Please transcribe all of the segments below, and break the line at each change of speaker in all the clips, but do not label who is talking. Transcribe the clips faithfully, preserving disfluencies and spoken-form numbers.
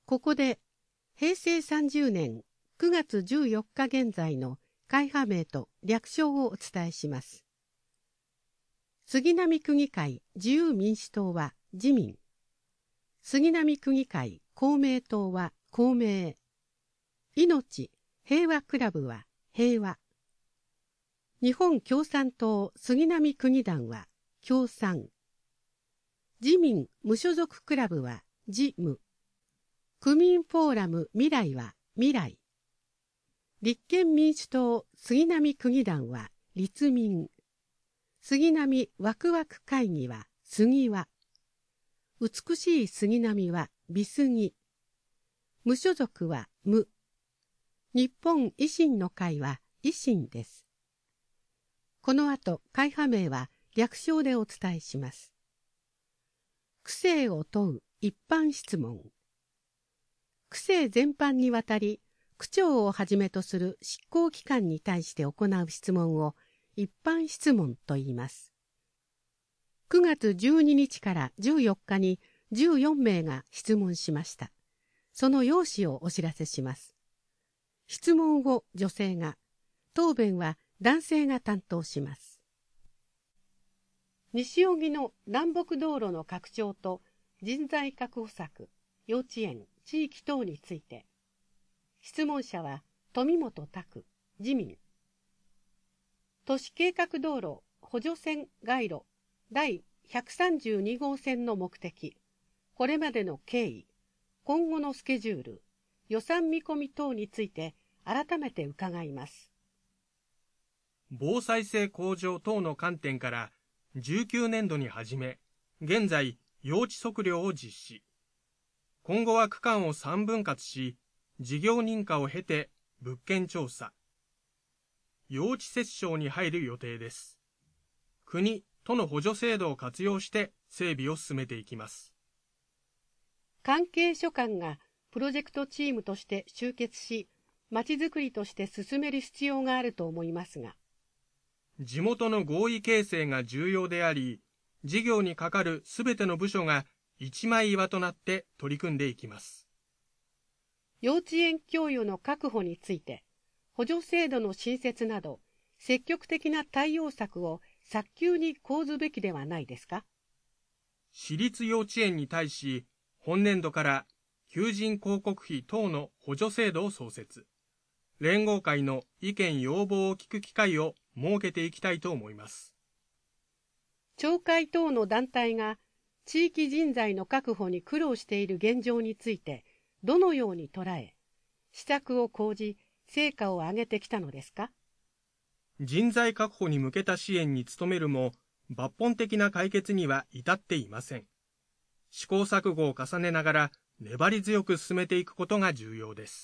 ここでへいせいさんじゅうねんくがつじゅうよっか現在の会派名と略称をお伝えします。杉並区議会自由民主党は自民、杉並区議会公明党は公明、いのち平和クラブは平和、日本共産党杉並区議団は共産、自民無所属クラブは自無、区民フォーラム未来は未来、立憲民主党杉並区議団は立民、杉並ワクワク会議は杉和、美しい杉並は美杉、無所属は無、日本維新の会は維新です。この後、会派名は略称でお伝えします。区政を問う一般質問。区政全般にわたり、区長をはじめとする執行機関に対して行う質問を一般質問と言います。くがつじゅうににちからじゅうよっかにじゅうよんめいが質問しました。その要旨をお知らせします。質問を女性が、答弁は男性が担当します。西荻の南北道路の拡張と人材確保策、幼稚園、地域等について、質問者は富本拓、自民。都市計画道路補助線街路第ひゃくさんじゅうにごうせんの目的、これまでの経緯、今後のスケジュール、予算見込み等について改めて伺います。
防災性向上等の観点からじゅうきゅうねんどに始め、現在用地測量を実施。今後は区間をさんぶん割し、事業認可を経て物件調査、用地折衝に入る予定です。国、都の補助制度を活用して整備を進めていきます。
関係所管がプロジェクトチームとして集結し、まちづくりとして進める必要があると思いますが、
地元の合意形成が重要であり、事業にかかるすべての部署が一枚岩となって取り組んでいきます。
幼稚園教諭の確保について、補助制度の新設など、積極的な対応策を早急に講ずべきではないですか。
私立幼稚園に対し、本年度から求人広告費等の補助制度を創設。連合会の意見要望を聞く機会を設けていきたいと思います。
町会等の団体が地域人材の確保に苦労している現状についてどのように捉え、施策を講じ、成果を上げてきたのですか。
人材確保に向けた支援に努めるも、抜本的な解決には至っていません。試行錯誤を重ねながら粘り強く進めていくことが重要です。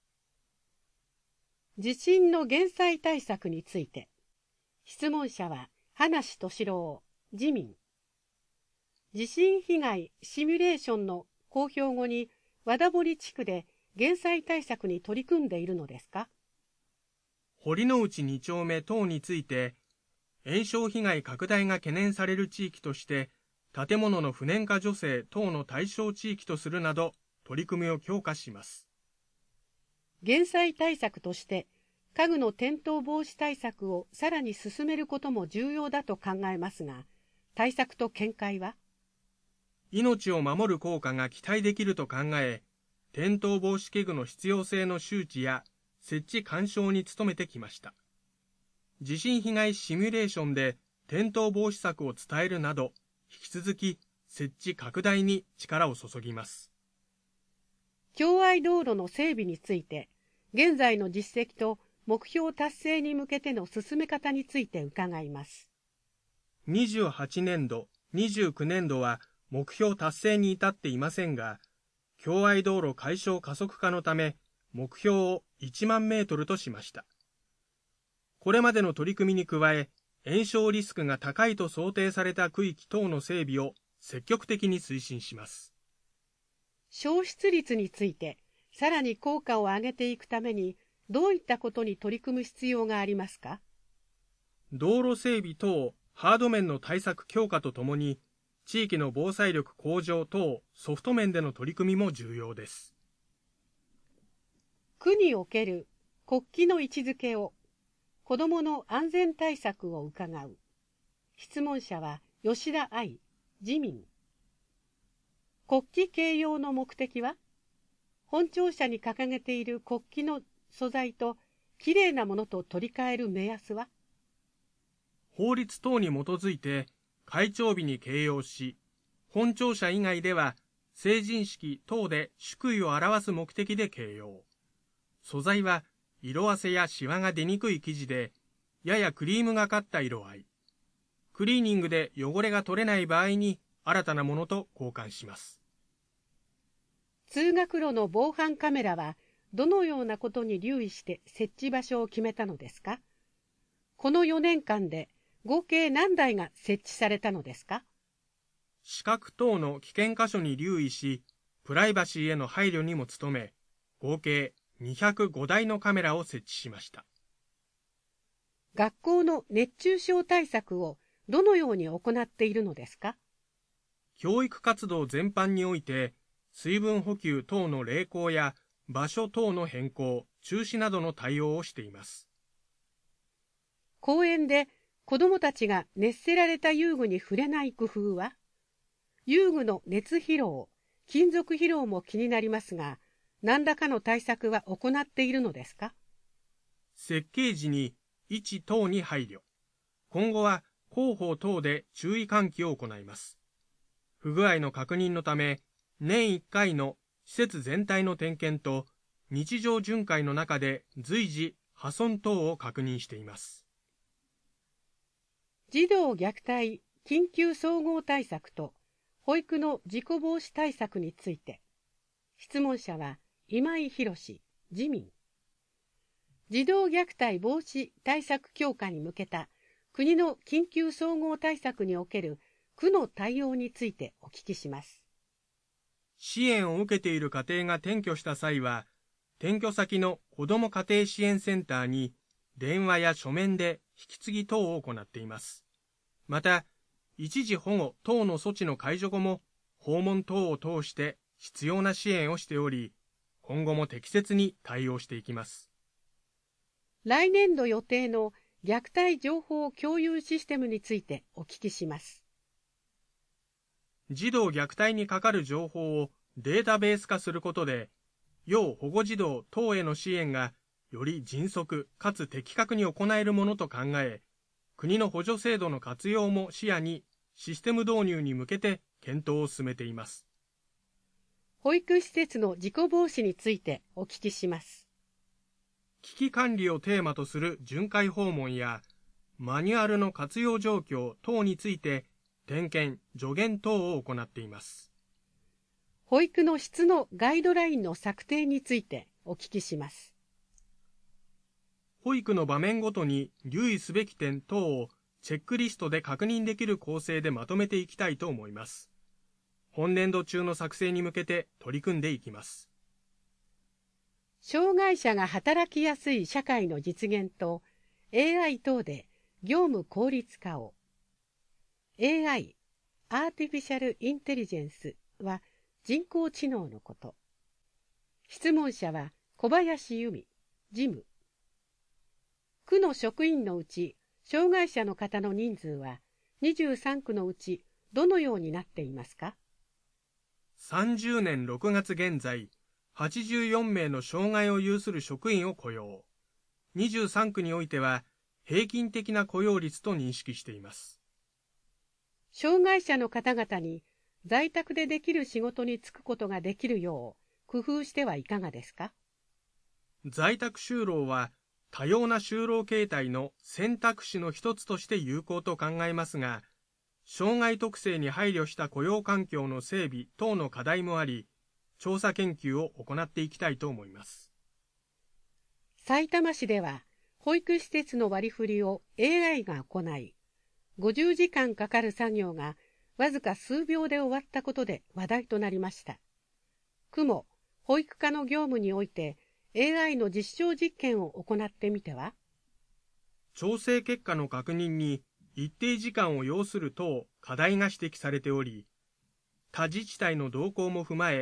地震の減災対策について、質問者は葉梨俊郎、自民。地震被害シミュレーションの公表後に和田堀地区で減災対策に取り組んでいるのですか。
堀之内に丁目等について、延焼被害拡大が懸念される地域として、建物の不燃化助成等の対象地域とするなど、取り組みを強化します。
減災対策として、家具の転倒防止対策をさらに進めることも重要だと考えますが、対策と見解は。
命を守る効果が期待できると考え、転倒防止器具の必要性の周知や設置勧奨に努めてきました。地震被害シミュレーションで転倒防止策を伝えるなど、引き続き設置拡大に力を注ぎます。
共愛道路の整備について、現在の実績と目標達成に向けての進め方について伺います。
にじゅうはちねんど、にじゅうきゅうねんどは目標達成に至っていませんが、共愛道路解消加速化のため、目標をいちまんメートルとしました。これまでの取り組みに加え、延焼リスクが高いと想定された区域等の整備を積極的に推進します。
消失率について、さらに効果を上げていくために、どういったことに取り組む必要がありますか。
道路整備等、ハード面の対策強化とともに、地域の防災力向上等ソフト面での取り組みも重要です。
区における国旗の位置づけを、子どもの安全対策を伺う。質問者は吉田愛、自民。国旗掲揚の目的は、本庁舎に掲げている国旗の素材ときれいなものと取り替える目安は、
法律等に基づいて開庁日に掲揚し、本庁舎以外では成人式等で祝意を表す目的で掲揚。素材は色あせやシワが出にくい生地で、ややクリームがかった色合い。クリーニングで汚れが取れない場合に新たなものと交換します。
通学路の防犯カメラはどのようなことに留意して設置場所を決めたのですか？このよねんかんで合計何台が設置されたのですか？
視覚等の危険箇所に留意し、プライバシーへの配慮にも努め、合計にひゃくごだいのカメラを設置しました。
学校の熱中症対策をどのように行っているのですか？
教育活動全般において、水分補給等の励行や場所等の変更、中止などの対応をしています。
公園で子どもたちが熱せられた遊具に触れない工夫は、遊具の熱疲労、金属疲労も気になりますが、何らかの対策は行っているのですか？
設計時に位置等に配慮。今後は広報等で注意喚起を行います。不具合の確認のため、年いっかいの施設全体の点検と日常巡回の中で随時破損等を確認しています。
児童虐待緊急総合対策と保育の事故防止対策について、質問者は今井博史、自民。児童虐待防止対策強化に向けた国の緊急総合対策における区の対応についてお聞きします。
支援を受けている家庭が転居した際は、転居先の子ども家庭支援センターに電話や書面で引き継ぎ等を行っています。また、一時保護等の措置の解除後も訪問等を通して必要な支援をしており、今後も適切に対応していきます。
来年度予定の虐待情報共有システムについてお聞きします。
児童虐待にかかる情報をデータベース化することで、要保護児童等への支援がより迅速かつ的確に行えるものと考え、国の補助制度の活用も視野にシステム導入に向けて検討を進めています。
保育施設の事故防止についてお聞きします。
危機管理をテーマとする巡回訪問やマニュアルの活用状況等について点検・助言等を行っています。
保育の質のガイドラインの策定についてお聞きします。
保育の場面ごとに留意すべき点等をチェックリストで確認できる構成でまとめていきたいと思います。本年度中の作成に向けて取り組んでいきます。
障害者が働きやすい社会の実現と エーアイ 等で業務効率化を。エーアイ、アーティフィシャルインテリジェンスは人工知能のこと。質問者は小林由美、事務。区の職員のうち障害者の方の人数はにじゅうさんくのうちどのようになっていますか？
さんじゅうねんろくがつ現在、はちじゅうよんめいの障害を有する職員を雇用。にじゅうさんくにおいては平均的な雇用率と認識しています。
障害者の方々に在宅でできる仕事に就くことができるよう工夫してはいかがですか？
在宅就労は多様な就労形態の選択肢の一つとして有効と考えますが、障害特性に配慮した雇用環境の整備等の課題もあり、調査研究を行っていきたいと思います。
さいたま市では保育施設の割り振りを エーアイ が行い、ごじゅうじかんかかる作業がわずか数秒で終わったことで話題となりました。区も保育課の業務において エーアイ の実証実験を行ってみては？
調整結果の確認に一定時間を要する等課題が指摘されており、他自治体の動向も踏まえ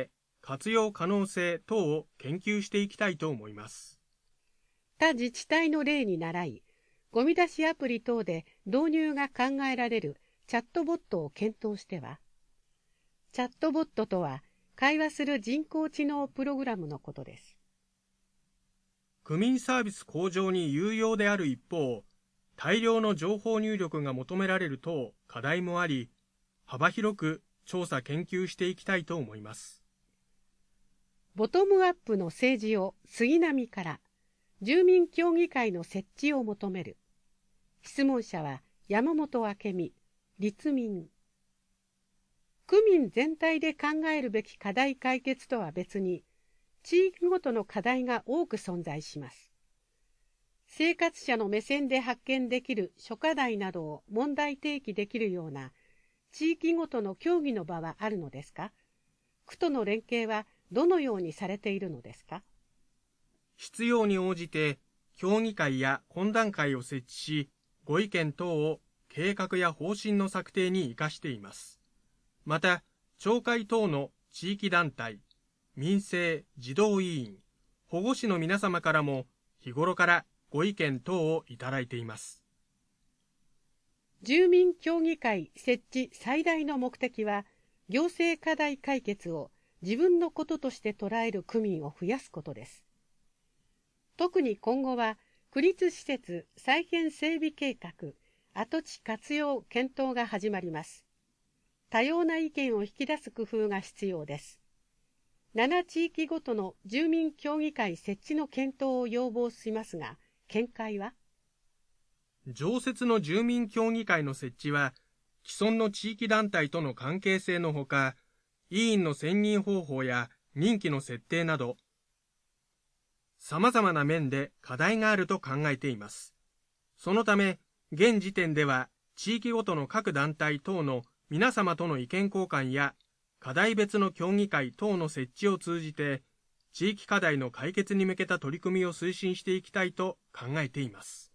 活用可能性等を研究していきたいと思います。
他自治体の例に倣い、ゴミ出しアプリ等で導入が考えられるチャットボットを検討しては、チャットボットとは会話する人工知能プログラムのことです。
区民サービス向上に有用である一方、大量の情報入力が求められる等課題もあり、幅広く調査研究していきたいと思います。
ボトムアップの政治を杉並から住民協議会の設置を求める。質問者は山本明美、立民。区民全体で考えるべき課題解決とは別に、地域ごとの課題が多く存在します。生活者の目線で発見できる諸課題などを問題提起できるような地域ごとの協議の場はあるのですか？区との連携はどのようにされているのですか？
必要に応じて協議会や懇談会を設置し、ご意見等を計画や方針の策定に生かしています。また、町会等の地域団体、民生、児童委員、保護司の皆様からも日頃からご意見等をいただいています。
住民協議会設置最大の目的は、行政課題解決を自分のこととして捉える区民を増やすことです。特に今後は、区立施設再編整備計画、跡地活用検討が始まります。多様な意見を引き出す工夫が必要です。なな地域ごとの住民協議会設置の検討を要望しますが、見解は？
常設の住民協議会の設置は、既存の地域団体との関係性のほか、委員の選任方法や任期の設定など、様々な面で課題があると考えています。そのため、現時点では地域ごとの各団体等の皆様との意見交換や課題別の協議会等の設置を通じて、地域課題の解決に向けた取り組みを推進していきたいと考えています。